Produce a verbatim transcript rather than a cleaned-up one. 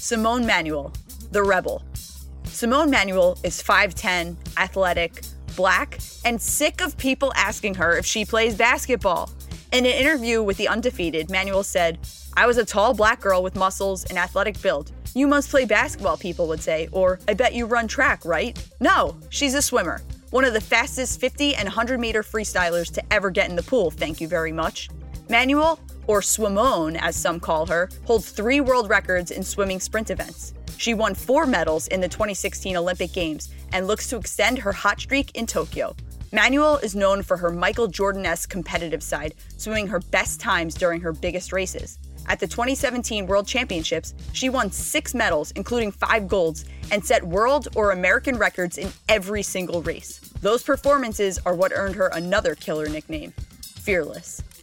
Simone Manuel, the Rebel. Simone Manuel is five ten, athletic, black, and sick of people asking her if she plays basketball. In an interview with The Undefeated, Manuel said, "I was a tall black girl with muscles and athletic build. You must play basketball," people would say, or "I bet you run track, right?" No, she's a swimmer. One of the fastest fifty and one hundred meter freestylers to ever get in the pool, thank you very much. Manuel, or Swimone as some call her, holds three world records in swimming sprint events. She won four medals in the twenty sixteen Olympic Games and looks to extend her hot streak in Tokyo. Manuel is known for her Michael Jordan-esque competitive side, swimming her best times during her biggest races. At the twenty seventeen World Championships, she won six medals, including five golds, and set world or American records in every single race. Those performances are what earned her another killer nickname, Fearless.